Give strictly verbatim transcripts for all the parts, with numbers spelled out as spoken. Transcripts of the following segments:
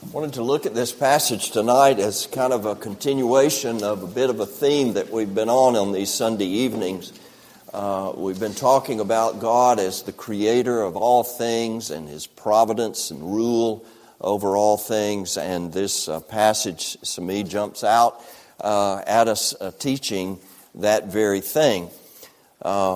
I wanted to look at this passage tonight as kind of a continuation of a bit of a theme that we've been on on these Sunday evenings. Uh, we've been talking about God as the creator of all things and His providence and rule over all things. And this uh, passage, to me, jumps out uh, at us uh, teaching that very thing. Uh,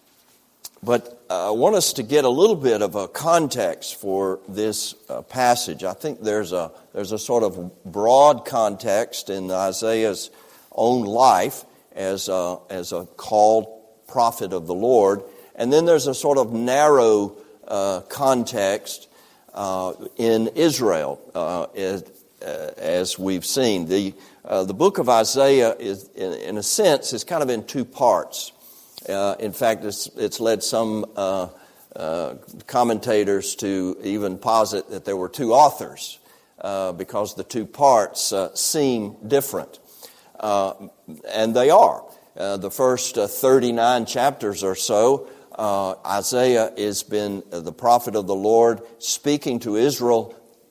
but I want us to get a little bit of a context for this uh, passage. I think there's a there's a sort of broad context in Isaiah's own life as a, as a called prophet of the Lord, and then there's a sort of narrow uh, context uh, in Israel, uh, as, uh, as we've seen. The uh, the book of Isaiah is, in, in a sense, is kind of in two parts. Uh, in fact, it's, it's led some uh, uh, commentators to even posit that there were two authors uh, because the two parts uh, seem different. Uh, and they are. Uh, the first uh, thirty-nine chapters or so, uh, Isaiah has been uh, the prophet of the Lord speaking to Israel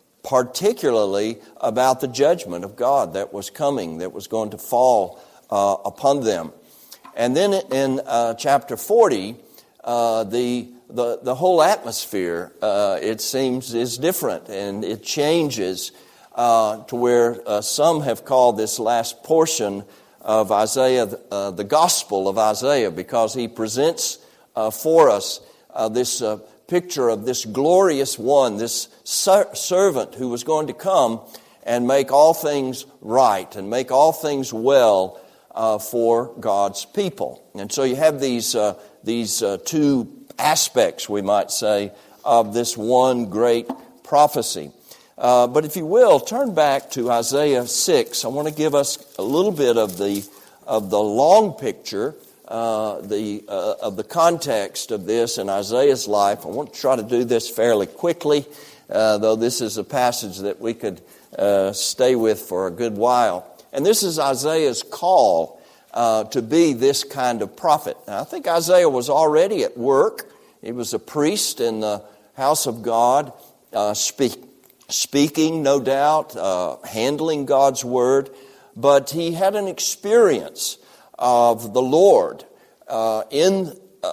particularly about the judgment of God that was coming, that was going to fall uh, upon them. And then in uh, chapter forty, uh, the, the the whole atmosphere, uh, it seems, is different, and it changes uh, to where uh, some have called this last portion of Isaiah uh, the Gospel of Isaiah, because he presents uh, for us uh, this uh, picture of this glorious one, this ser- servant who was going to come and make all things right and make all things well Uh, for God's people. And so you have these uh, these uh, two aspects, we might say, of this one great prophecy. Uh, but if you will, turn back to Isaiah six. I want to give us a little bit of the of the long picture, uh, the uh, of the context of this in Isaiah's life. I want to try to do this fairly quickly, uh, though this is a passage that we could uh, stay with for a good while. And this is Isaiah's call uh, to be this kind of prophet. Now, I think Isaiah was already at work. He was a priest in the house of God, uh, speak, speaking, no doubt, uh, handling God's word. But he had an experience of the Lord uh, in uh,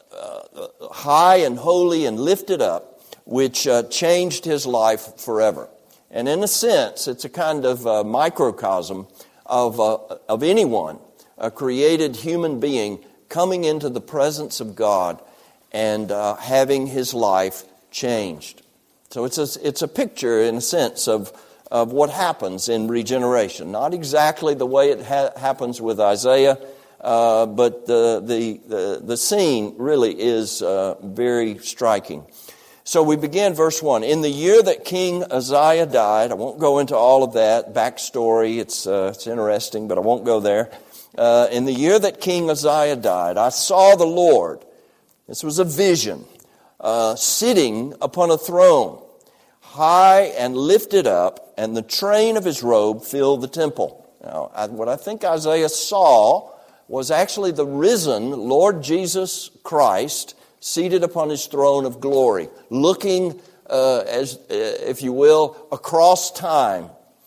uh, high and holy and lifted up, which uh, changed his life forever. And in a sense, it's a kind of uh, microcosm of uh, of anyone, a created human being, coming into the presence of God and uh, having his life changed. So it's a, it's a picture, in a sense, of, of what happens in regeneration. Not exactly the way it ha- happens with Isaiah, uh, but the, the, the, the scene really is uh, very striking. So we begin verse one. In the year that King Uzziah died, I won't go into all of that backstory. It's uh, it's interesting, but I won't go there. Uh, in the year that King Uzziah died, I saw the Lord. This was a vision, uh, sitting upon a throne, high and lifted up, and the train of his robe filled the temple. Now, I, what I think Isaiah saw was actually the risen Lord Jesus Christ, seated upon his throne of glory, looking, uh, as uh, if you will, across time,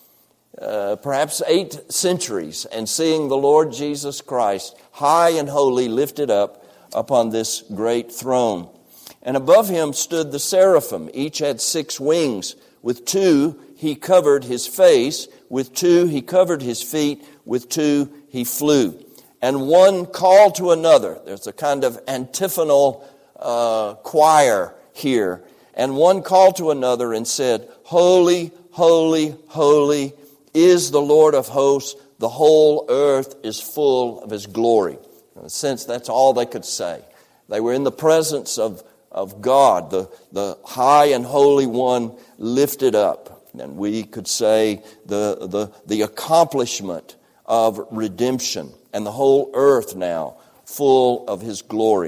uh, perhaps eight centuries, and seeing the Lord Jesus Christ, high and holy, lifted up upon this great throne. And above him stood the seraphim. Each had six wings. With two he covered his face, with two he covered his feet, with two he flew. And one called to another. There's a kind of antiphonal Uh, choir here. And one called to another and said, Holy, holy, holy is the Lord of hosts. The whole earth is full of his glory. In a sense, that's all they could say. They were in the presence of, of God, the, the high and holy one lifted up. And we could say the, the, the accomplishment of redemption, and the whole earth now full of his glory.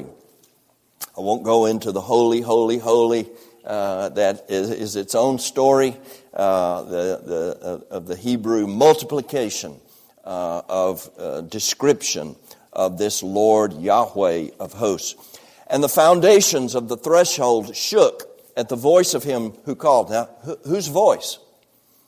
I won't go into the holy, holy, holy. Uh, that is, is its own story. Uh, the the uh, of the Hebrew multiplication uh, of uh, description of this Lord Yahweh of hosts, and the foundations of the threshold shook at the voice of him who called. Now, wh- whose voice?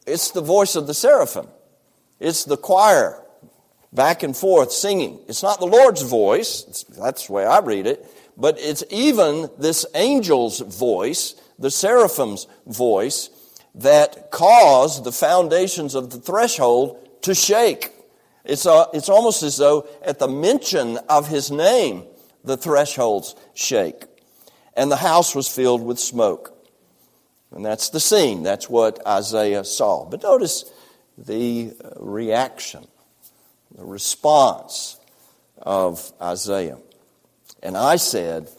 it's the voice of the seraphim. It's the choir back and forth singing. It's not the Lord's voice. It's, that's the way I read it. But it's even this angel's voice, the seraphim's voice, that caused the foundations of the threshold to shake. It's, a, it's almost as though at the mention of his name, the thresholds shake. And the house was filled with smoke. And that's the scene. That's what Isaiah saw. But notice the reaction, the response of Isaiah. And I said,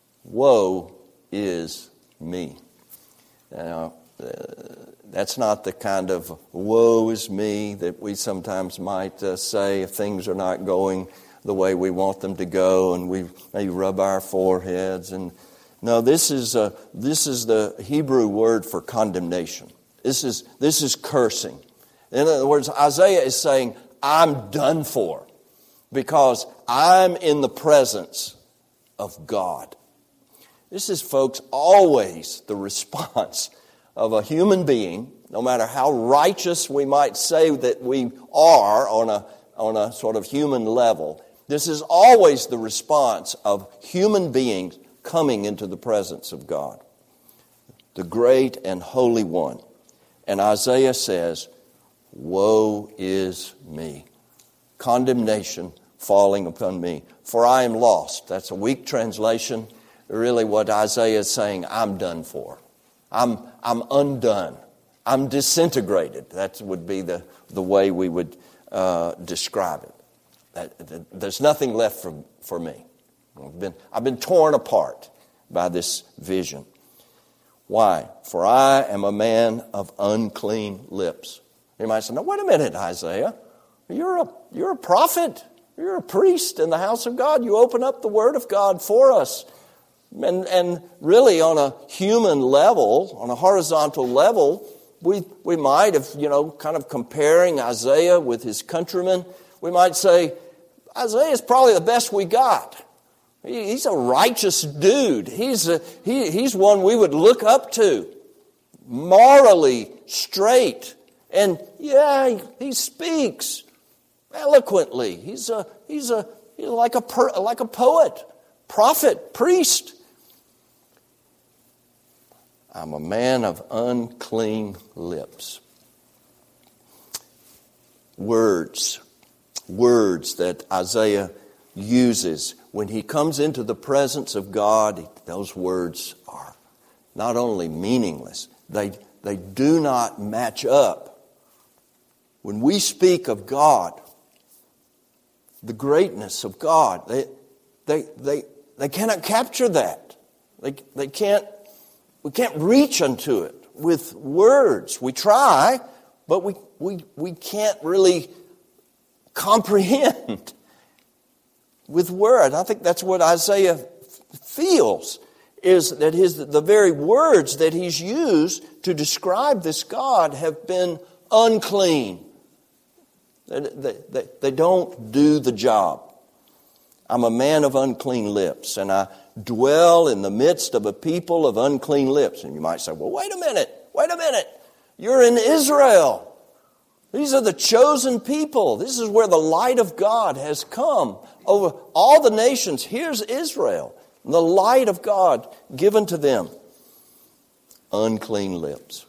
woe is me. Now, uh, that's not the kind of woe is me that we sometimes might uh, say if things are not going the way we want them to go, and we may rub our foreheads. And no, this is uh, this is the Hebrew word for condemnation. This is this is cursing. In other words, Isaiah is saying, I'm done for because I'm in the presence of God. This is, folks, always the response of a human being, no matter how righteous we might say that we are on a, on a sort of human level. This is always the response of human beings coming into the presence of God, the great and holy one. And Isaiah says, woe is me. Condemnation falling upon me, for I am lost. That's a weak translation. Really what Isaiah is saying, I'm done for. I'm I'm undone. I'm disintegrated. That would be the, the way we would uh, describe it. That, that, there's nothing left for, for me. I've been, I've been torn apart by this vision. Why? For I am a man of unclean lips. You might say, no, wait a minute, Isaiah. You're a, you're a prophet. You're a priest in the house of God. You open up the Word of God for us. And, and really on a human level, on a horizontal level, we, we might have, you know, kind of comparing Isaiah with his countrymen, we might say, Isaiah is probably the best we got. He, he's a righteous dude. He's, a, he, he's one we would look up to, morally straight. And yeah, he, he speaks eloquently. He's a he's a he's like a per, like a poet, prophet, priest. I'm a man of unclean lips. Words, words that Isaiah uses when he comes into the presence of God. Those words are not only meaningless, they they do not match up. When we speak of God, the greatness of God, they they they they cannot capture that. They they can't we can't reach unto it with words. We try, but we we we can't really comprehend with words. I think that's what Isaiah feels, is that his the very words that he's used to describe this God have been unclean. They, they, they, they don't do the job. I'm a man of unclean lips, and I dwell in the midst of a people of unclean lips. And you might say, well, wait a minute, wait a minute. You're in Israel. These are the chosen people. This is where the light of God has come over all the nations. Here's Israel, the light of God given to them. Unclean lips.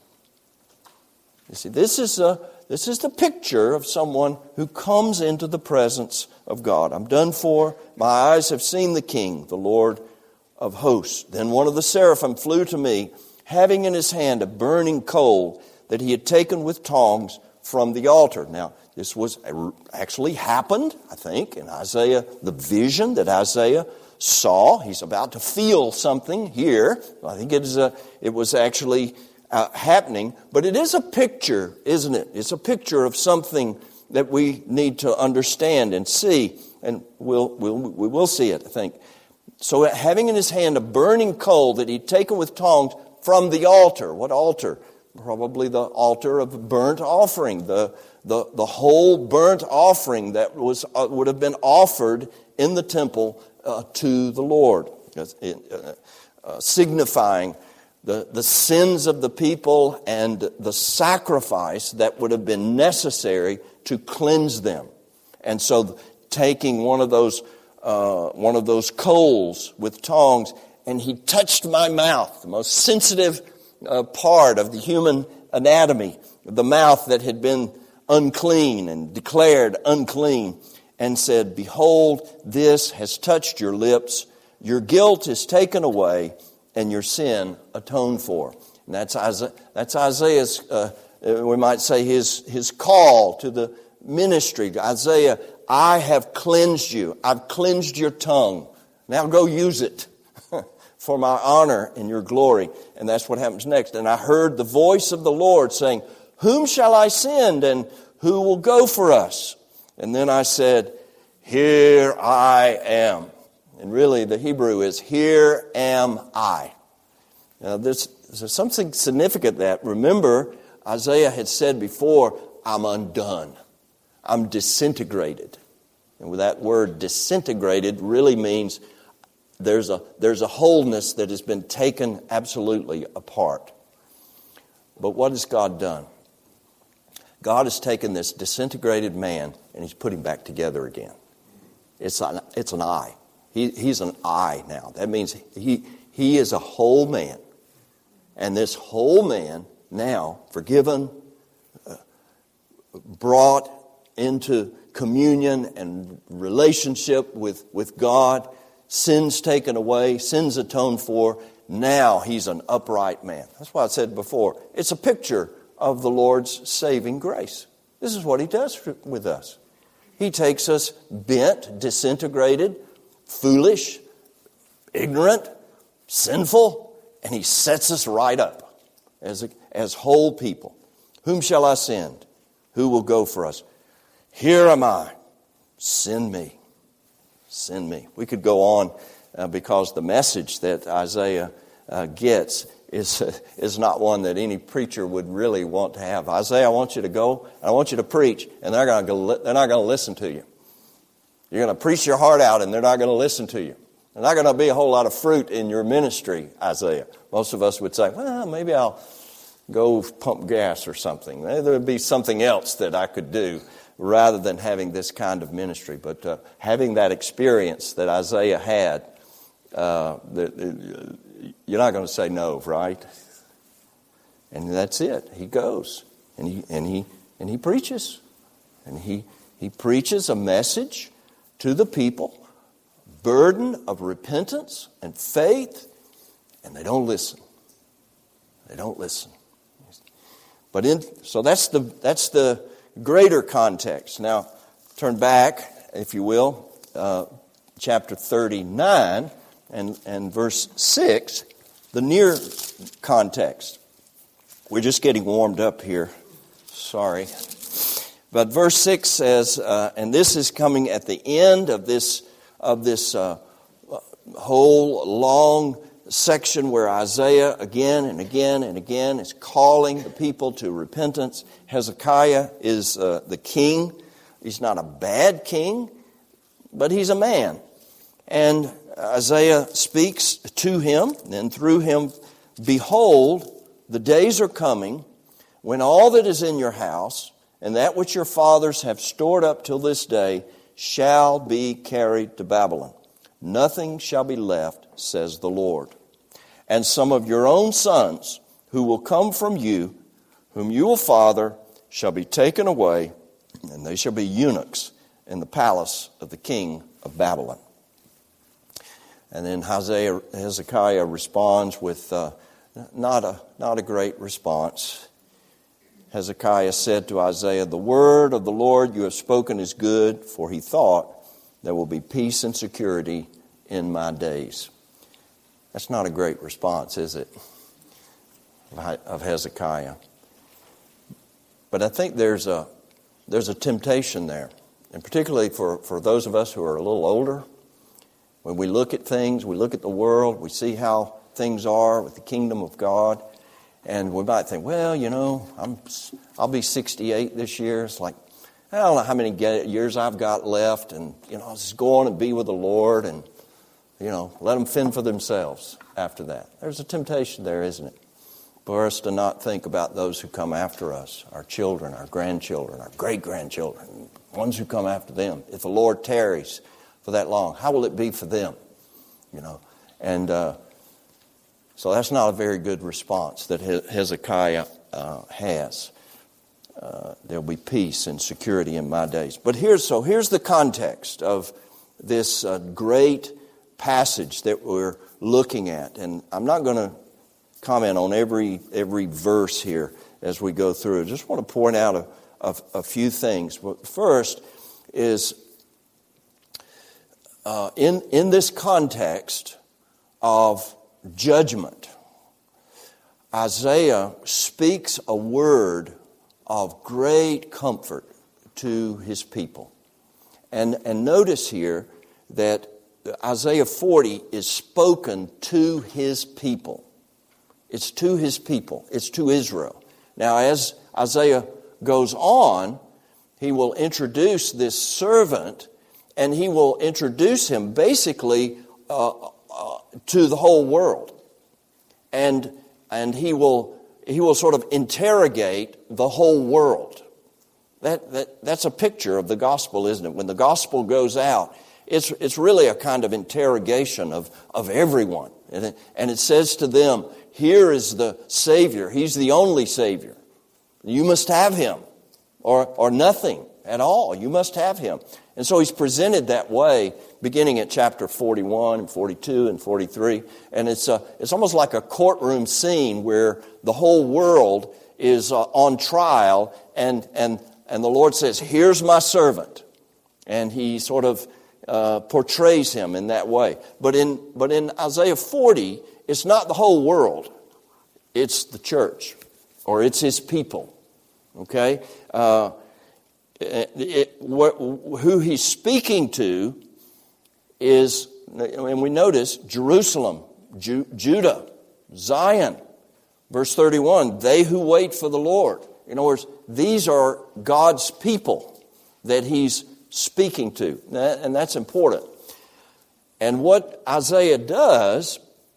You see, this is a This is the picture of someone who comes into the presence of God. I'm done for. My eyes have seen the King, the Lord of hosts. Then one of the seraphim flew to me, having in his hand a burning coal that he had taken with tongs from the altar. Now, this was actually happened, I think, in Isaiah, the vision that Isaiah saw. He's about to feel something here. I think it is a, it was actually Uh, happening, but it is a picture, isn't it? It's a picture of something that we need to understand and see, and we'll, we'll we will see it, I think. So, having in his hand a burning coal that he'd taken with tongs from the altar. What altar? Probably the altar of burnt offering, the the the whole burnt offering that was uh, would have been offered in the temple uh, to the Lord, uh, uh, signifying the, the sins of the people and the sacrifice that would have been necessary to cleanse them. And so taking one of those uh, one of those coals with tongs, and he touched my mouth, the most sensitive uh, part of the human anatomy, the mouth that had been unclean and declared unclean, and said, "Behold, this has touched your lips. Your guilt is taken away, and your sin atoned for." And that's Isaiah, that's Isaiah's, uh, we might say, his his call to the ministry. Isaiah, I have cleansed you. I've cleansed your tongue. Now go use it for my honor and your glory. And that's what happens next. "And I heard the voice of the Lord saying, Whom shall I send, and who will go for us? And then I said, Here I am." And really the Hebrew is, "Here am I." Now there's, there's something significant that, remember, Isaiah had said before, "I'm undone. I'm disintegrated." And with that word disintegrated really means there's a, there's a wholeness that has been taken absolutely apart. But what has God done? God has taken this disintegrated man and he's put him back together again. It's an, it's an I. He, he's an I now. That means he, he is a whole man. And this whole man now, forgiven, uh, brought into communion and relationship with, with God, sins taken away, sins atoned for, now he's an upright man. That's why I said before, it's a picture of the Lord's saving grace. This is what he does with us. He takes us bent, disintegrated, foolish, ignorant, sinful, and he sets us right up as, a, as whole people. "Whom shall I send? Who will go for us? Here am I. Send me. Send me." We could go on uh, because the message that Isaiah uh, gets is uh, is not one that any preacher would really want to have. Isaiah, I want you to go, and I want you to preach, and they're going to they're not going to listen to you. You're going to preach your heart out, and they're not going to listen to you. There's not going to be a whole lot of fruit in your ministry, Isaiah. Most of us would say, "Well, maybe I'll go pump gas or something. There would be something else that I could do," rather than having this kind of ministry. But uh, having that experience that Isaiah had, uh, the, the, you're not going to say no, right? And that's it. He goes and he and he and he preaches, and he he preaches a message to the people, burden of repentance and faith, and they don't listen. They don't listen. But in so that's the that's the greater context. Now, turn back, if you will, uh, chapter thirty-nine and, and verse six, the near context. We're just getting warmed up here. Sorry. But verse six says, uh, and this is coming at the end of this, of this uh, whole long section where Isaiah again and again and again is calling the people to repentance. Hezekiah is uh, the king. He's not a bad king, but he's a man. And Isaiah speaks to him, and through him, "Behold, the days are coming when all that is in your house and that which your fathers have stored up till this day shall be carried to Babylon. Nothing shall be left, says the Lord. And some of your own sons who will come from you, whom you will father, shall be taken away, and they shall be eunuchs in the palace of the king of Babylon." And then Isaiah, Hezekiah responds with uh, not a not a great response. Hezekiah said to Isaiah, "The word of the Lord you have spoken is good," for he thought, "there will be peace and security in my days." That's not a great response, is it, of Hezekiah? But I think there's a there's a temptation there, and particularly for, for those of us who are a little older. When we look at things, we look at the world, we see how things are with the kingdom of God, and we might think, well, you know, I'm I'll be sixty-eight this year. It's like, I don't know how many years I've got left, and you know, I'll just go on and be with the Lord, and you know, let them fend for themselves after that. There's a temptation there, isn't it? For us to not think about those who come after us, our children, our grandchildren, our great-grandchildren, ones who come after them. If the Lord tarries for that long, how will it be for them? You know, and uh, so that's not a very good response that Hezekiah uh, has. Uh, there'll be peace and security in my days. But here's so here's the context of this uh, great passage that we're looking at, and I'm not going to comment on every every verse here as we go through. I just want to point out a, a, a few things. But first is uh, in in this context of judgment, Isaiah speaks a word of great comfort to his people. And, and notice here that Isaiah forty is spoken to his people. It's to his people. It's to Israel. Now, as Isaiah goes on, he will introduce this servant, and he will introduce him basically uh, uh, to the whole world. And, and he will he will sort of interrogate the whole world. That, that that's a picture of the gospel, isn't it? When the gospel goes out, it's it's really a kind of interrogation of, of everyone. And it, and it says to them, here is the Savior. He's the only Savior. You must have Him, or or nothing at all. You must have Him. And so He's presented that way, beginning at chapter forty-one and forty-two and forty-three. And it's a, it's almost like a courtroom scene where the whole world is uh, on trial, and and and the Lord says, here's my servant. And He sort of uh, portrays Him in that way. But in but in Isaiah forty, it's not the whole world. It's the church, or it's His people. Okay? Uh, it, it, what, who He's speaking to is, and we notice, Jerusalem, Ju, Judah, Zion. Verse thirty-one, they who wait for the Lord. In other words, these are God's people that He's speaking to. And that's important. And what Isaiah does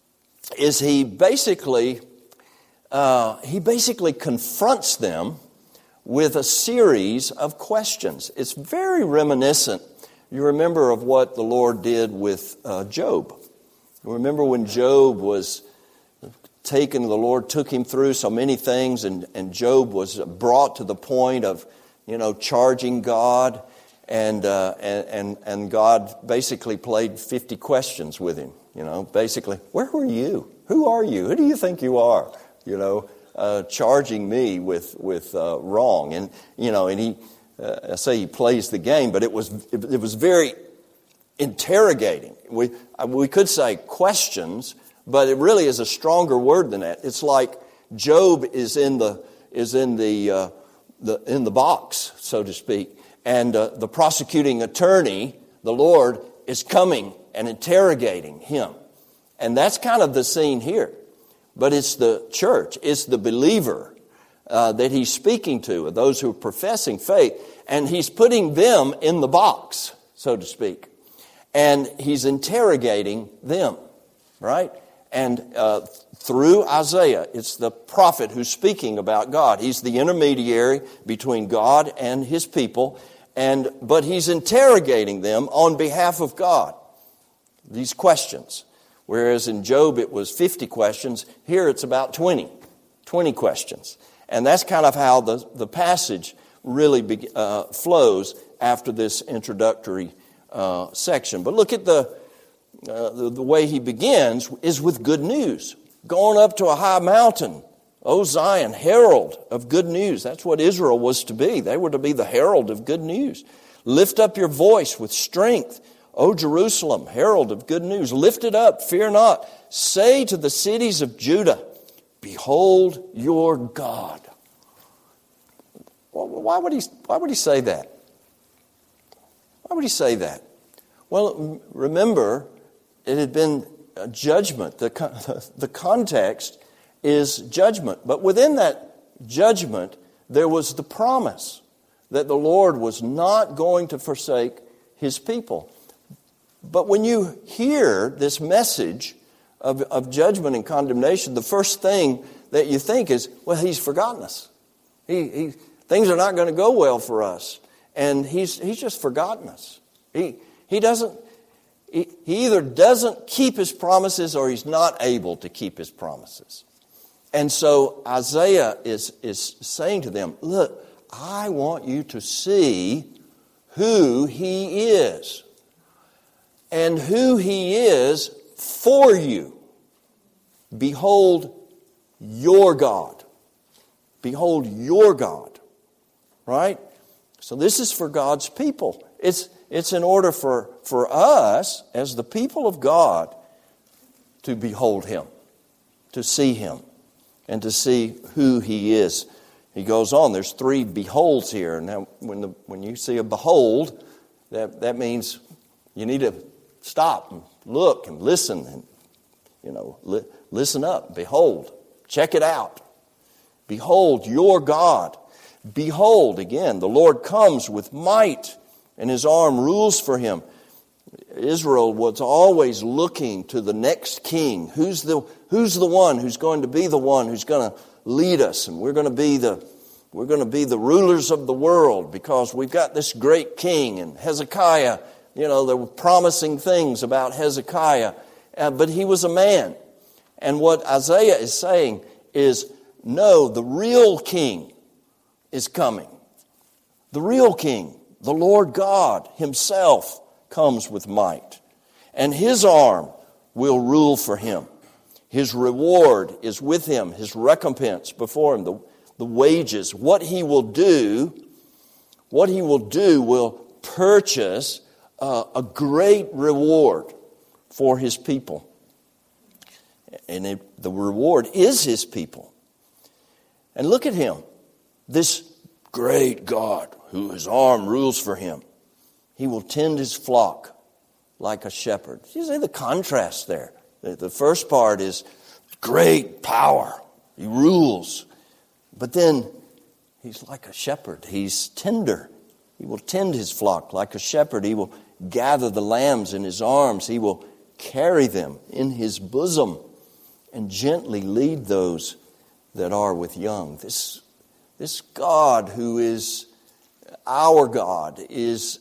is he basically uh, he basically confronts them with a series of questions. It's very reminiscent, you remember, of what the Lord did with uh, Job. You remember when Job was taken, the Lord took him through so many things, and, and Job was brought to the point of, you know, charging God, and, uh, and, and, and God basically played fifty questions with him. You know, basically, where were you? Who are you? Who do you think you are? You know, uh, charging me with with uh, wrong, and you know, and he, uh, I say he plays the game, but it was it, it was very interrogating. We we could say questions, but it really is a stronger word than that. It's like Job is in the is in the uh, the in the box, so to speak, and uh, the prosecuting attorney, the Lord, is coming and interrogating him. And that's kind of the scene here. But it's the church, it's the believer uh, that He's speaking to, those who are professing faith. And He's putting them in the box, so to speak. And He's interrogating them, right? And uh, through Isaiah, it's the prophet who's speaking about God. He's the intermediary between God and His people. And but He's interrogating them on behalf of God. These questions. Whereas in Job it was fifty questions, here it's about twenty. twenty questions. And that's kind of how the, the passage really be, uh, flows after this introductory uh, section. But look at the, uh, the the way he begins is with good news. Going up to a high mountain, O Zion, herald of good news. That's what Israel was to be. They were to be the herald of good news. Lift up your voice with strength, O Jerusalem, herald of good news. Lift it up, fear not. Say to the cities of Judah, behold your God. Well, why would he, why would he say that? Why would he say that? Well, remember, it had been a judgment. The, the context is judgment. But within that judgment, there was the promise that the Lord was not going to forsake His people. But when you hear this message of, of judgment and condemnation, the first thing that you think is, well, he's forgotten us. He, he, things are not going to go well for us. And he's he's just forgotten us. He he doesn't he, he either doesn't keep his promises or he's not able to keep his promises. And so Isaiah is, is saying to them, look, I want you to see who he is. And who he is for you. Behold your God. Behold your God. Right? So this is for God's people. It's, it's in order for, for us, as the people of God, to behold him. To see him. And to see who he is. He goes on, there's three beholds here. Now, when the when you see a behold, that, that means you need to stop and look and listen and, you know, li- listen up. Behold. Check it out. Behold your God. Behold, again, the Lord comes with might, and his arm rules for him. Israel was always looking to the next king. Who's the who's the one who's going to be the one who's going to lead us, and we're going to be the we're going to be the rulers of the world because we've got this great king. And Hezekiah, you know, there were promising things about Hezekiah, uh, but he was a man. And what Isaiah is saying is, no, the real king is coming. The real king, the Lord God himself, comes with might. And his arm will rule for him. His reward is with him, his recompense before him, the, the wages. What he will do, what he will do will purchase uh, a great reward for his people. And it, the reward is his people. And look at him, this great God who his arm rules for him. He will tend his flock like a shepherd. You see the contrast there. The first part is great power. He rules. But then he's like a shepherd. He's tender. He will tend his flock like a shepherd. He will gather the lambs in his arms. He will carry them in his bosom and gently lead those that are with young. This, this God who is our God is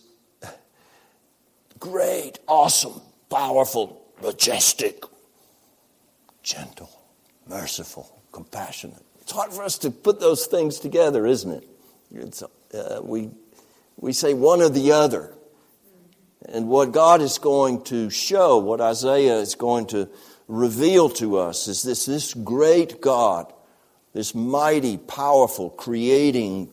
great, awesome, powerful, majestic, gentle, merciful, compassionate. It's hard for us to put those things together, isn't it? It's, uh, we we say one or the other. And what God is going to show, what Isaiah is going to reveal to us, is this, this great God, this mighty, powerful, creating,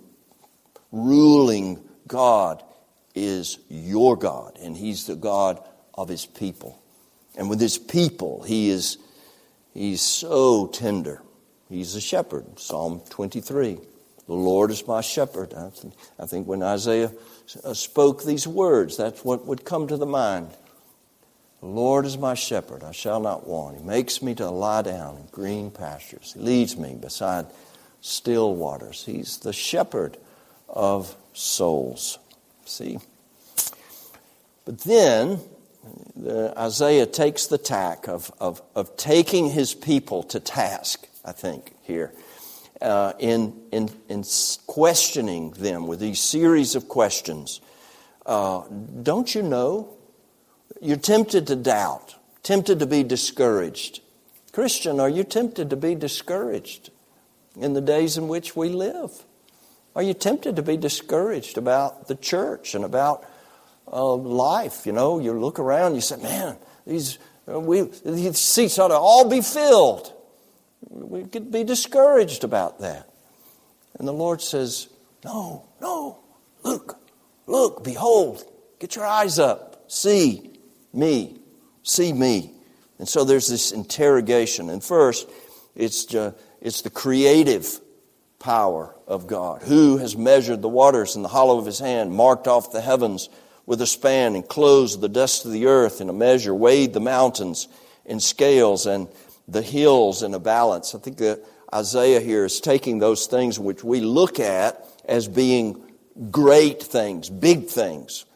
ruling God is your God. And he's the God of his people. And with his people, he is he's so tender. He's a shepherd. Psalm twenty-three. The Lord is my shepherd. I think, I think when Isaiah spoke these words, that's what would come to the mind. The Lord is my shepherd. I shall not want. He makes me to lie down in green pastures. He leads me beside still waters. He's the shepherd of souls. See? But then the, Isaiah takes the tack of, of, of taking his people to task, I think, here. Uh, in, in, in questioning them with these series of questions. Uh, don't you know? You're tempted to doubt, tempted to be discouraged. Christian, are you tempted to be discouraged in the days in which we live? Are you tempted to be discouraged about the church and about uh, life? You know, you look around, you say, man, these, uh, we, these seats ought to all be filled. We could be discouraged about that. And the Lord says, no, no, look, look, behold, get your eyes up, see me, see me. And so there's this interrogation. And first, it's, uh, it's the creative power of God. Who has measured the waters in the hollow of his hand, marked off the heavens with a span, and closed the dust of the earth in a measure, weighed the mountains in scales, and the hills in a balance. I think that Isaiah here is taking those things which we look at as being great things, big things,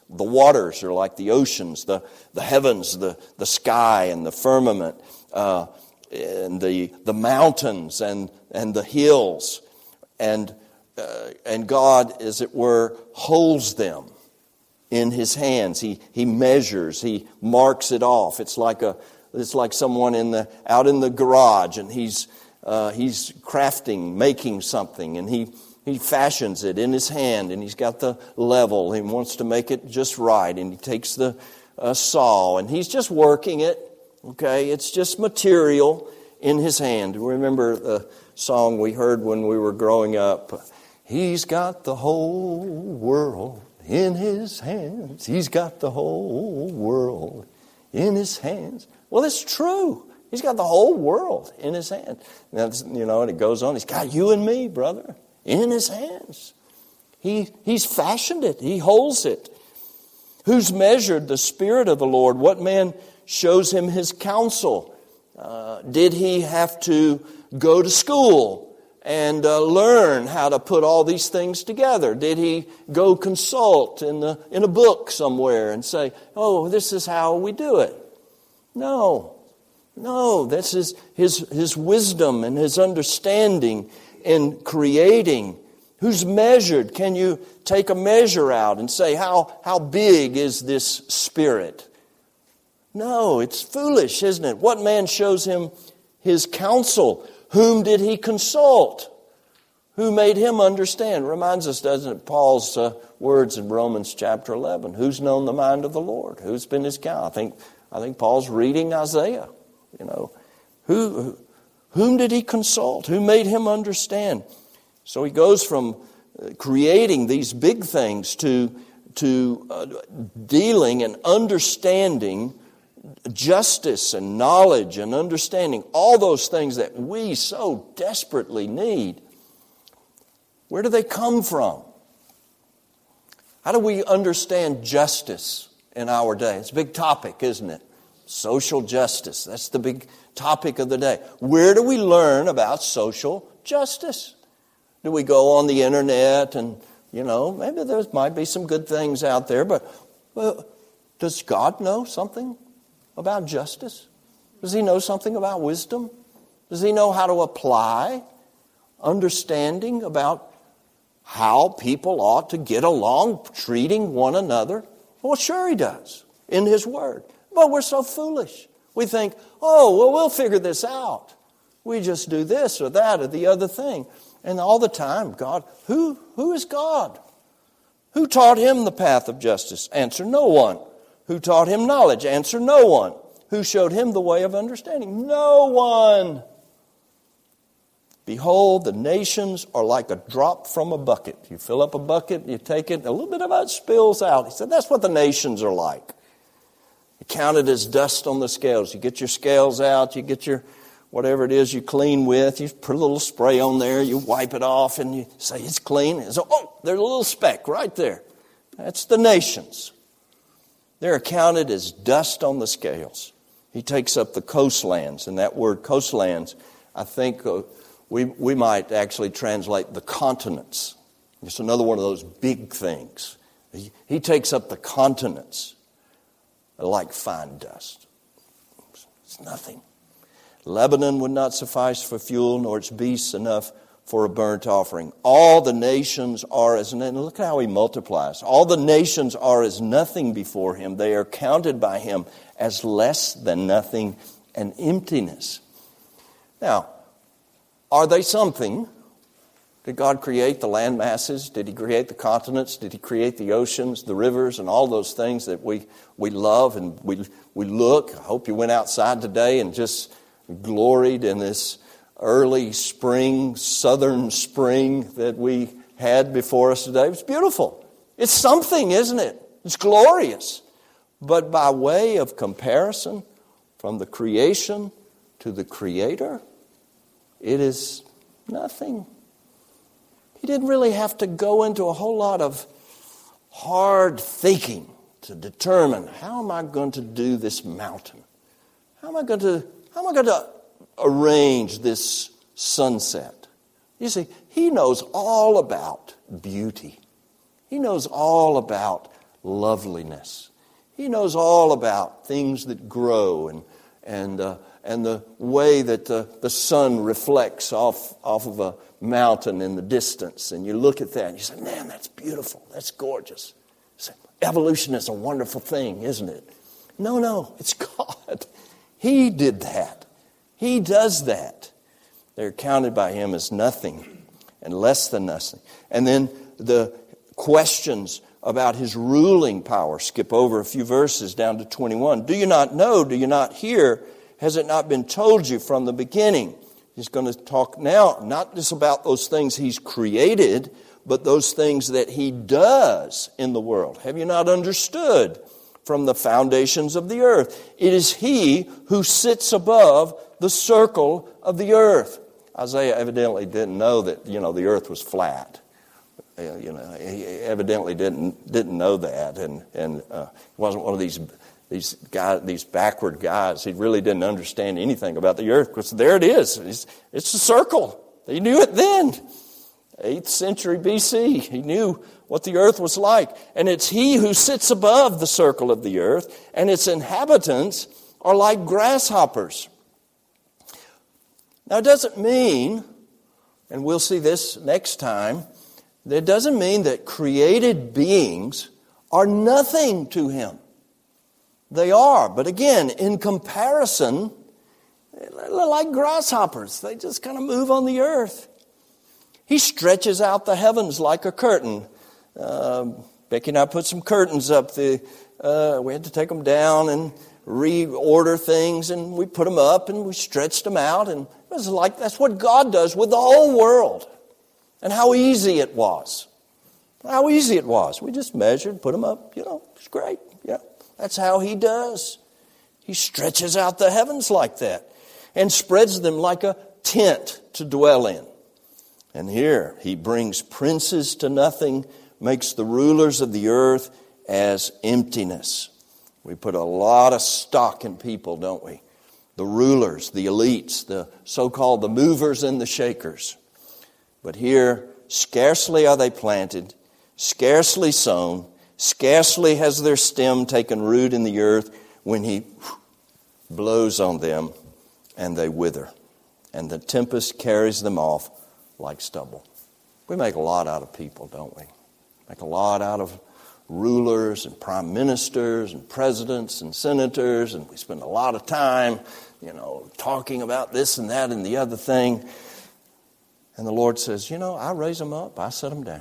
The waters are like the oceans, the, the heavens, the, the sky and the firmament, uh, and the the mountains and, and the hills. And uh, and God, as it were, holds them in His hands. He He measures, He marks it off. It's like a it's like someone in the out in the garage, and he's uh, he's crafting, making something, and he He fashions it in his hand, and he's got the level. He wants to make it just right, and he takes the uh, saw, and he's just working it. Okay, it's just material in his hand. Remember the song we heard when we were growing up? He's got the whole world in his hands. He's got the whole world in his hands. Well, it's true. He's got the whole world in his hand. That's, you know, and it goes on. He's got you and me, brother, in his hands. He, he's fashioned it. He holds it. Who's measured the Spirit of the Lord? What man shows him his counsel? Uh, did he have to go to school and uh, learn how to put all these things together? Did he go consult in the in a book somewhere and say, oh, this is how we do it? No. No, this is his, his wisdom and his understanding in creating. Who's measured? Can you take a measure out and say, how, how big is this Spirit? No, it's foolish, isn't it? What man shows him his counsel? Whom did he consult? Who made him understand? Reminds us, doesn't it, Paul's uh, words in Romans chapter eleven. Who's known the mind of the Lord? Who's been his counsel? I think, I think Paul's reading Isaiah. You know, who, whom did he consult? Who made him understand? So he goes from creating these big things to, to uh, dealing and understanding justice and knowledge and understanding, all those things that we so desperately need. Where do they come from? How do we understand justice in our day? It's a big topic, isn't it? Social justice. That's the big topic of the day. Where do we learn about social justice? Do we go on the internet and, you know, maybe there might be some good things out there, but well, does God know something about justice? Does He know something about wisdom? Does He know how to apply understanding about how people ought to get along treating one another? Well, sure He does in His Word. But we're so foolish. We think, oh, well, we'll figure this out. We just do this or that or the other thing. And all the time, God, who, who is God? Who taught him the path of justice? Answer, no one. Who taught him knowledge? Answer, no one. Who showed him the way of understanding? No one. Behold, the nations are like a drop from a bucket. You fill up a bucket, you take it, a little bit of it spills out. He said, that's what the nations are like. You count it as dust on the scales. You get your scales out, you get your whatever it is you clean with, you put a little spray on there, you wipe it off, and you say it's clean. And so, oh, there's a little speck right there. That's the nations. They're counted as dust on the scales. He takes up the coastlands, and that word coastlands, I think uh, we we might actually translate the continents. It's another one of those big things. He, he takes up the continents like fine dust. It's nothing. Lebanon would not suffice for fuel, nor its beasts enough for a burnt offering. All the nations are as, and look how he multiplies. All the nations are as nothing before him. They are counted by him as less than nothing and emptiness. Now, are they something? Did God create the land masses? Did He create the continents? Did He create the oceans, the rivers, and all those things that we, we love and we we look? I hope you went outside today and just gloried in this early spring, southern spring that we had before us today. It's beautiful. It's something, isn't it? It's glorious. But by way of comparison, from the creation to the Creator, it is nothing. He didn't really have to go into a whole lot of hard thinking to determine, how am I going to do this mountain? How am I going to, how am I going to arrange this sunset? You see, He knows all about beauty. He knows all about loveliness. He knows all about things that grow and and uh, and the way that the, the sun reflects off, off of a mountain in the distance. And you look at that and you say, man, that's beautiful. That's gorgeous. Say, evolution is a wonderful thing, isn't it? No, no, it's God. He did that. He does that. They're counted by Him as nothing and less than nothing. And then the questions about His ruling power. Skip over a few verses down to twenty-one. Do you not know? Do you not hear? Has it not been told you from the beginning? He's going to talk now not just about those things He's created, but those things that He does in the world. Have you not understood from the foundations of the earth? It is He who sits above the circle of the earth. Isaiah evidently didn't know that, you know, the earth was flat. You know, he evidently didn't didn't know that, and and uh, he wasn't one of these these guys, these backward guys. He really didn't understand anything about the earth, because there it is. It's, it's a circle. He knew it then, eighth century B C. He knew what the earth was like, and it's He who sits above the circle of the earth, and its inhabitants are like grasshoppers. Now, it doesn't mean, and we'll see this next time, that doesn't mean that created beings are nothing to Him. They are, but again, in comparison, they're like grasshoppers. They just kind of move on the earth. He stretches out the heavens like a curtain. Uh, Becky and I put some curtains up. The, uh, we had to take them down and reorder things, and we put them up and we stretched them out. And it was like that's what God does with the whole world. And how easy it was. How easy it was. We just measured, put them up. You know, it's great. Yeah, that's how He does. He stretches out the heavens like that and spreads them like a tent to dwell in. And here He brings princes to nothing, makes the rulers of the earth as emptiness. We put a lot of stock in people, don't we? The rulers, the elites, the so-called the movers and the shakers. But here, scarcely are they planted, scarcely sown, scarcely has their stem taken root in the earth when He blows on them and they wither. And the tempest carries them off like stubble. We make a lot out of people, don't we? Make a lot out of rulers and prime ministers and presidents and senators, and we spend a lot of time, you know, talking about this and that and the other thing. And the Lord says, you know, I raise them up, I set them down.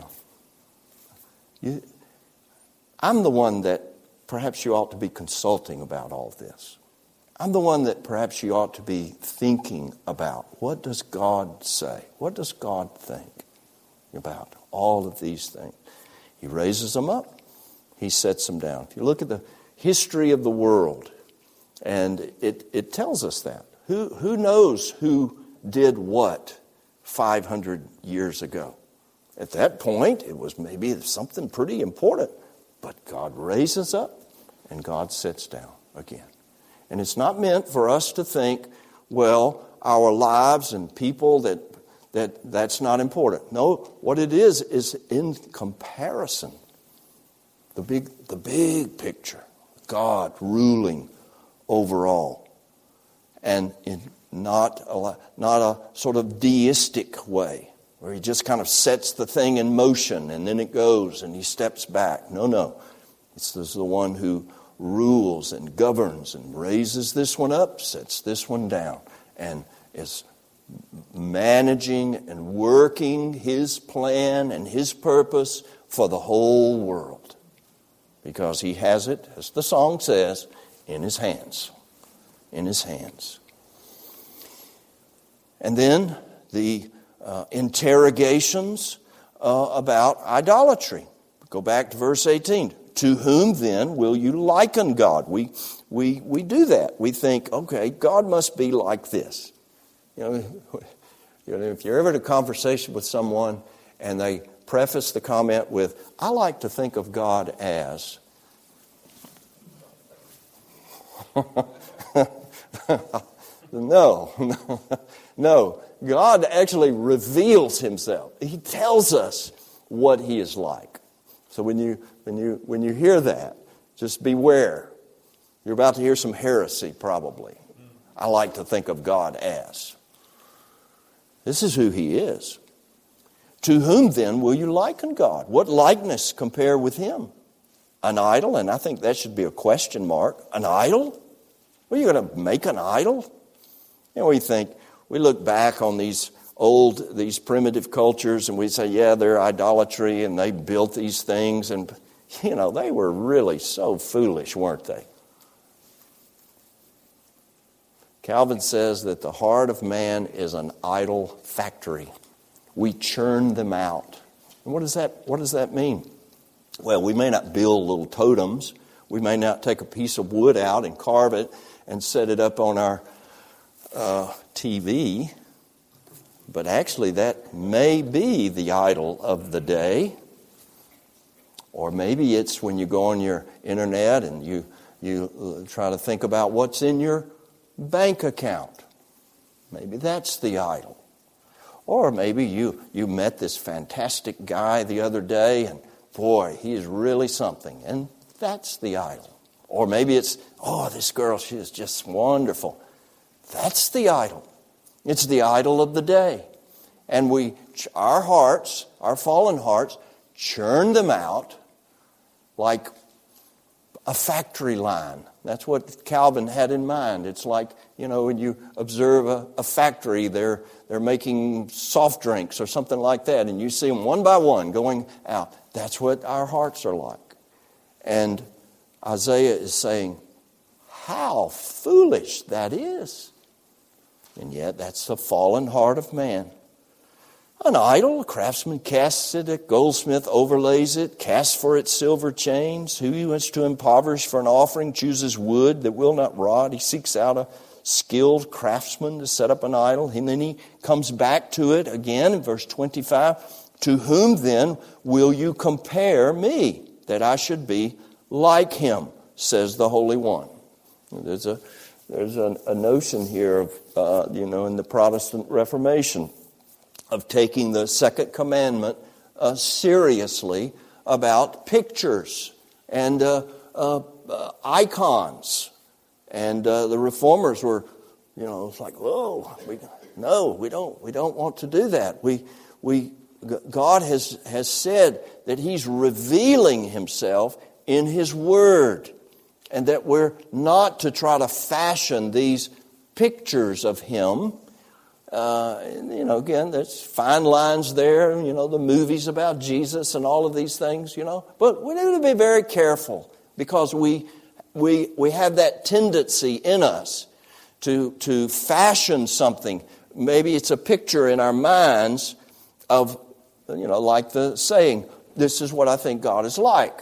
You, I'm the one that perhaps you ought to be consulting about all this. I'm the one that perhaps you ought to be thinking about. What does God say? What does God think about all of these things? He raises them up. He sets them down. If you look at the history of the world, and it, it tells us that. Who, who knows who did what five hundred years ago? At that point, it was maybe something pretty important. But God raises up and God sits down again. And it's not meant for us to think, well, our lives and people, that that that's not important. No, what it is is in comparison. The big the big picture. God ruling over all. And in not a, not a sort of deistic way, where He just kind of sets the thing in motion and then it goes and He steps back. No, no. It's this is the one who rules and governs and raises this one up, sets this one down, and is managing and working His plan and His purpose for the whole world. Because He has it, as the song says, in His hands. In His hands. And then the uh, interrogations uh, about idolatry. Go back to verse eighteen. To whom then will you liken God? We we we do that. We think, okay, God must be like this. You know, you know, if you're ever in a conversation with someone and they preface the comment with, I like to think of God as. No, no, no. God actually reveals Himself. He tells us what He is like. So when you when you when you hear that, just beware. You're about to hear some heresy, probably. I like to think of God as. This is who He is. To whom then will you liken God? What likeness compare with Him? An idol? And I think that should be a question mark. An idol? Well, you're going to make an idol? And we think, we look back on these old, these primitive cultures, and we say, yeah, they're idolatry, and they built these things, and, you know, they were really so foolish, weren't they? Calvin says that the heart of man is an idol factory. We churn them out. And what does that, what does that mean? Well, we may not build little totems. We may not take a piece of wood out and carve it and set it up on our uh, T V. But actually that may be the idol of the day. Or maybe it's when you go on your internet and you, you try to think about what's in your bank account. Maybe that's the idol. Or maybe you, you met this fantastic guy the other day and boy, he is really something. And that's the idol. Or maybe it's, oh, this girl, she is just wonderful. That's the idol. It's the idol of the day. And we, our hearts, our fallen hearts, churn them out like a factory line. That's what Calvin had in mind. It's like, you know, when you observe a, a factory, they're they're making soft drinks or something like that, and you see them one by one going out. That's what our hearts are like. And Isaiah is saying, how foolish that is. And yet that's the fallen heart of man. An idol, a craftsman casts it, a goldsmith overlays it, casts for it silver chains. Who wants to impoverish for an offering chooses wood that will not rot. He seeks out a skilled craftsman to set up an idol. And then he comes back to it again in verse twenty-five. To whom then will you compare me, that I should be like him, says the Holy One. There's a there's a, a notion here of, uh, you know, in the Protestant Reformation, of taking the second commandment uh, seriously about pictures and uh, uh, uh, icons. And uh, the reformers were, you know, it's like, whoa, we, no, we don't, we don't want to do that. We, we, God has has said that He's revealing Himself in His Word, and that we're not to try to fashion these pictures of Him. Uh, you know, again, there's fine lines there, you know, the movies about Jesus and all of these things, you know. But we need to be very careful because we we we have that tendency in us to to fashion something. Maybe it's a picture in our minds of, you know, like the saying, this is what I think God is like.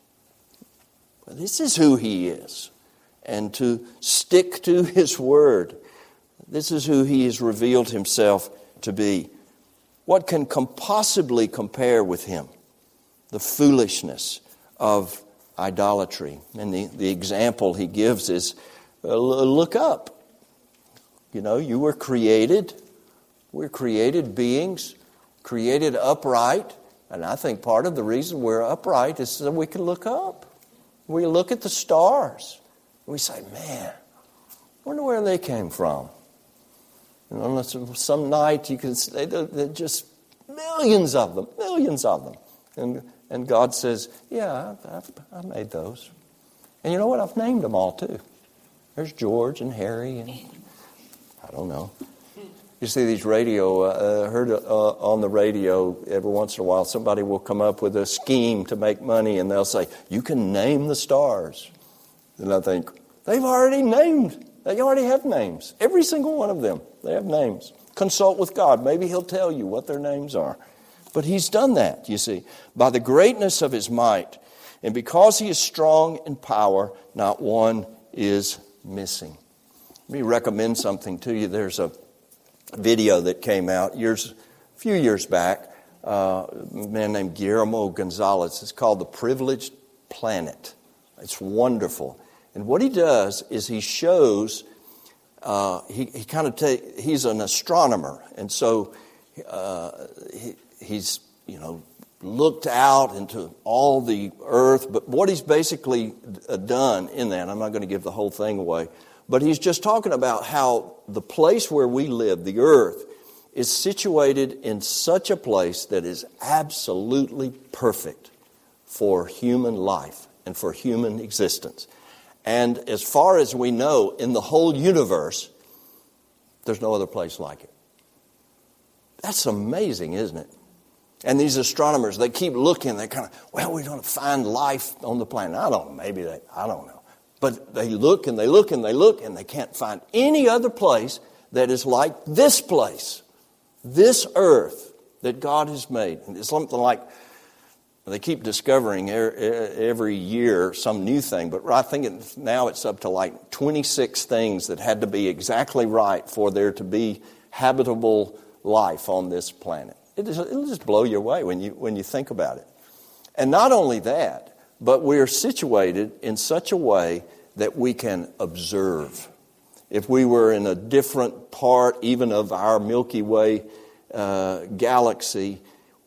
This is who He is. And to stick to His Word. This is who He has revealed Himself to be. What can possibly compare with Him? The foolishness of idolatry. And the, the example He gives is, uh, look up. You know, you were created. We're created beings, created upright. And I think part of the reason we're upright is so we can look up. We look at the stars. We say, man, I wonder where they came from. And unless some night you can say they're just millions of them, millions of them. And and God says, yeah, I've, I made those. And you know what? I've named them all too. There's George and Harry and I don't know. You see these radio, I uh, heard uh, on the radio every once in a while somebody will come up with a scheme to make money and they'll say, you can name the stars. And I think, they've already named They already have names. Every single one of them, they have names. Consult with God. Maybe He'll tell you what their names are. But He's done that, you see, by the greatness of His might. And because He is strong in power, not one is missing. Let me recommend something to you. There's a video that came out years, a few years back. Uh, a man named Guillermo Gonzalez. It's called The Privileged Planet. It's wonderful. And what he does is he shows, uh, he, he kind of take, he's an astronomer. And so uh, he, he's, you know, looked out into all the earth. But what he's basically done in that, I'm not going to give the whole thing away, but he's just talking about how the place where we live, the earth, is situated in such a place that is absolutely perfect for human life and for human existence. And as far as we know, in the whole universe, there's no other place like it. That's amazing, isn't it? And these astronomers, they keep looking, they kind of, well, we're going to find life on the planet. I don't know, maybe they, I don't know. But they look and they look and they look and they can't find any other place that is like this place, this earth that God has made. And it's something like, they keep discovering every year some new thing, but I think it's, now it's up to like twenty-six things that had to be exactly right for there to be habitable life on this planet. It is, it'll just blow you away when you when you think about it. And not only that, but we're situated in such a way that we can observe. If we were in a different part even of our Milky Way uh, galaxy,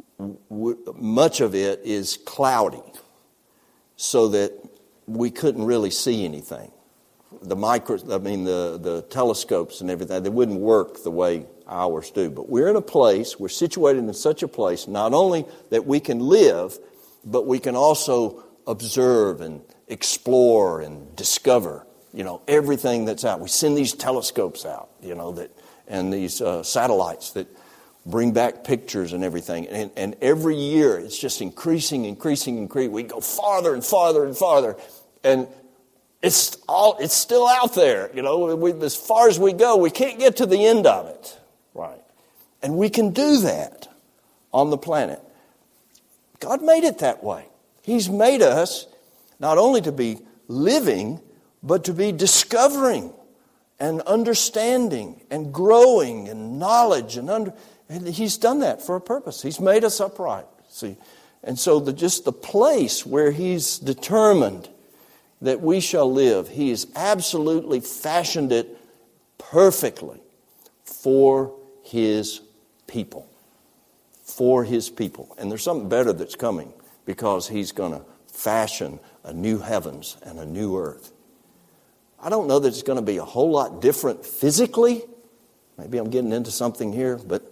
much of it is cloudy, so that we couldn't really see anything. The micro, I mean, the, the telescopes and everything, they wouldn't work the way ours do. But we're in a place, we're situated in such a place, not only that we can live, but we can also observe and explore and discover, you know, everything that's out. We send these telescopes out, you know, that and these uh, satellites that bring back pictures and everything. And, and every year it's just increasing, increasing, increasing. We go farther and farther and farther. And it's all it's still out there. You know, we, as far as we go, we can't get to the end of it. Right. And we can do that on the planet. God made it that way. He's made us not only to be living, but to be discovering and understanding and growing and knowledge and under. And He's done that for a purpose. He's made us upright. See, and so the, just the place where He's determined that we shall live, He has absolutely fashioned it perfectly for His people. For His people. And there's something better that's coming, because He's going to fashion a new heavens and a new earth. I don't know that it's going to be a whole lot different physically. Maybe I'm getting into something here, but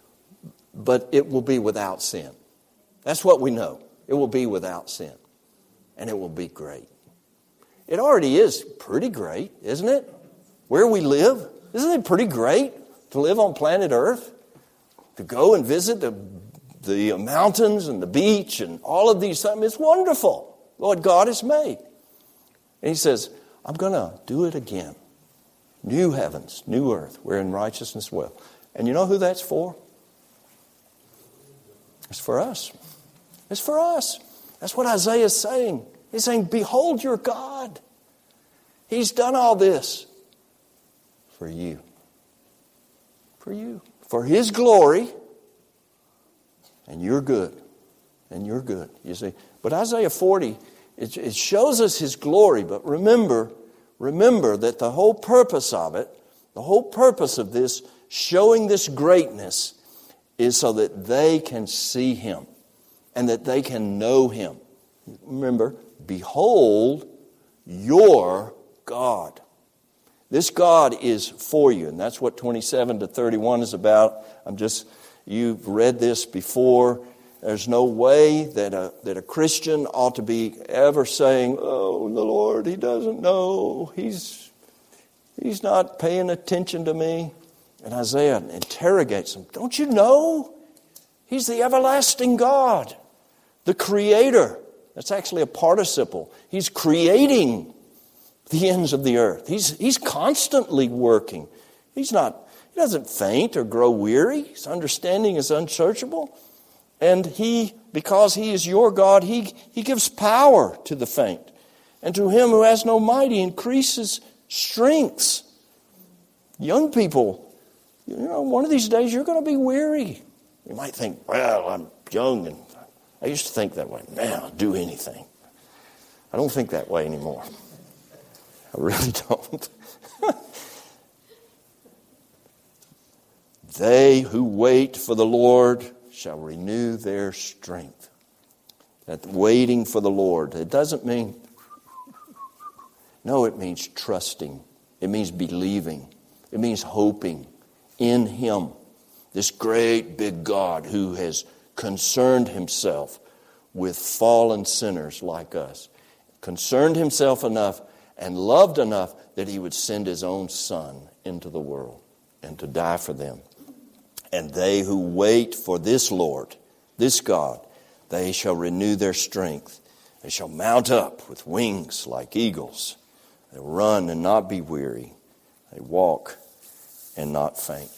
but it will be without sin. That's what we know. It will be without sin. And it will be great. It already is pretty great, isn't it? Where we live, isn't it pretty great to live on planet Earth? To go and visit the, the mountains and the beach and all of these things. It's wonderful what God has made. And He says, I'm going to do it again. New heavens, new earth, wherein righteousness dwell. And you know who that's for? It's for us. It's for us. That's what Isaiah is saying. He's saying, behold your God. He's done all this for you. For you. For His glory. And you're good. And you're good, you see. But Isaiah forty, it, it shows us His glory. But remember, remember that the whole purpose of it, the whole purpose of this, showing this greatness, is so that they can see Him and that they can know Him. Remember, behold your God. This God is for you, and that's what twenty-seven to thirty-one is about. I'm just, you've read this before. There's no way that a, that a Christian ought to be ever saying, oh, the Lord, He doesn't know. He's, he's not paying attention to me. And Isaiah interrogates him. Don't you know? He's the everlasting God, the Creator. That's actually a participle. He's creating the ends of the earth. He's, he's constantly working. He's not, He doesn't faint or grow weary. His understanding is unsearchable. And He, because He is your God, He, he gives power to the faint. And to him who has no might, He increases strengths. Young people, you know, one of these days you're going to be weary. You might think, well, I'm young and I used to think that way. Man, I'll do anything. I don't think that way anymore. I really don't. They who wait for the Lord shall renew their strength. That waiting for the Lord, it doesn't mean, no, it means trusting. It means believing. It means hoping in Him, this great big God who has concerned Himself with fallen sinners like us. Concerned Himself enough and loved enough that He would send His own Son into the world and to die for them. And they who wait for this Lord, this God, they shall renew their strength. They shall mount up with wings like eagles. They run and not be weary. They walk and not faint.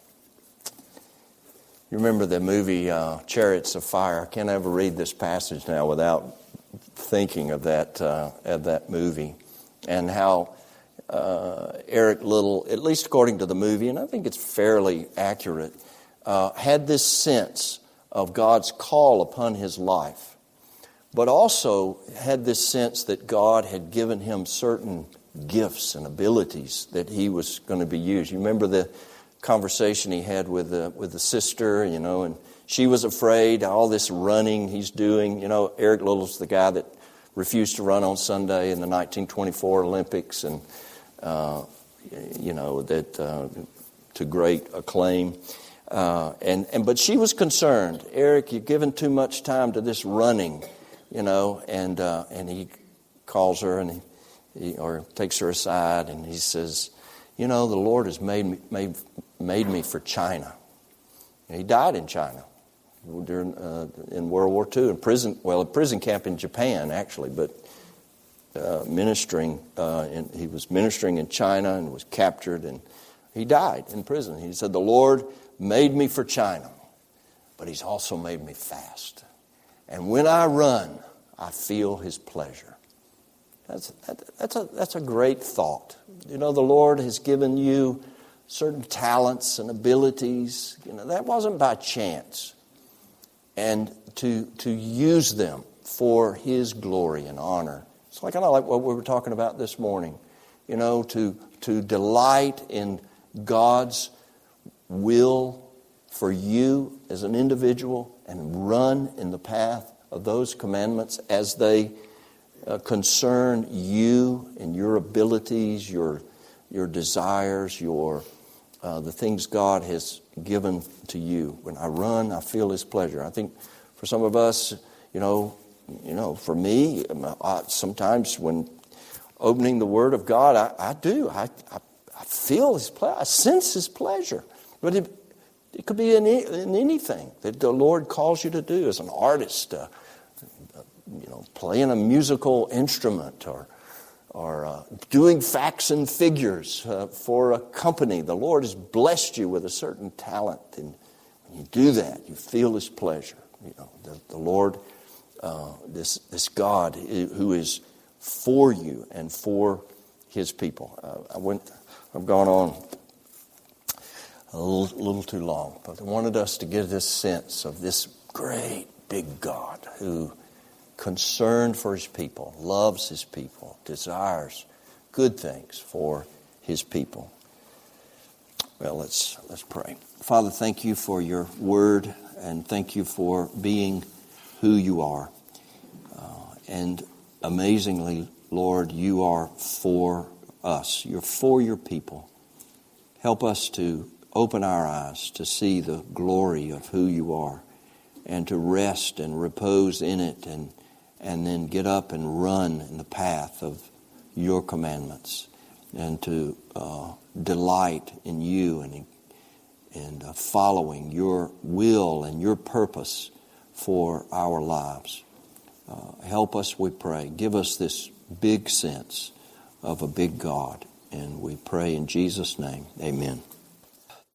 You remember the movie uh, Chariots of Fire? I can't ever read this passage now without thinking of that uh, of that movie and how uh, Eric Liddell, at least according to the movie, and I think it's fairly accurate, uh, had this sense of God's call upon his life, but also had this sense that God had given him certain gifts and abilities that he was going to be used. You remember the conversation he had with the, with the sister, you know, and she was afraid, all this running he's doing. You know, Eric Little's the guy that refused to run on Sunday in the nineteen twenty-four Olympics, and, uh, you know, that uh, to great acclaim. Uh, and, and But she was concerned. Eric, you're giving too much time to this running, you know, and uh, and he calls her and he, he or takes her aside and he says, you know, the Lord has made me, made, made me for China. And he died in China during uh, in World War Two, in prison, well, a prison camp in Japan, actually, but uh, ministering, uh, in, he was ministering in China and was captured, and he died in prison. He said, the Lord made me for China, but He's also made me fast. And when I run, I feel His pleasure. That's, that, that's, a, that's a great thought. You know, the Lord has given you certain talents and abilities. You know, that wasn't by chance. And to to use them for His glory and honor. It's like kind of like what we were talking about this morning. You know, to to delight in God's will for you as an individual and run in the path of those commandments as they uh, concern you and your abilities, your your desires, your uh, the things God has given to you. When I run, I feel His pleasure. I think for some of us, you know, you know, for me, I, sometimes when opening the Word of God, I, I do. I, I I feel His pleasure. I sense His pleasure. But it, it could be in, in anything that the Lord calls you to do as an artist, uh, you know, playing a musical instrument or or uh, doing facts and figures uh, for a company. The Lord has blessed you with a certain talent, and when you do that, you feel His pleasure. You know, the, the Lord, uh, this this God who is for you and for His people. Uh, I went. I've gone on a little, little too long, but I wanted us to get this sense of this great big God who, concerned for His people, loves His people, desires good things for His people. Well, let's let's pray. Father, thank You for Your Word, and thank You for being who You are. Uh, and amazingly, Lord, You are for us. You're for Your people. Help us to open our eyes to see the glory of who You are, and to rest and repose in it, and and then get up and run in the path of Your commandments, and to uh, delight in You and and uh, following Your will and Your purpose for our lives. Uh, help us, we pray. Give us this big sense of a big God, and we pray in Jesus' name. Amen.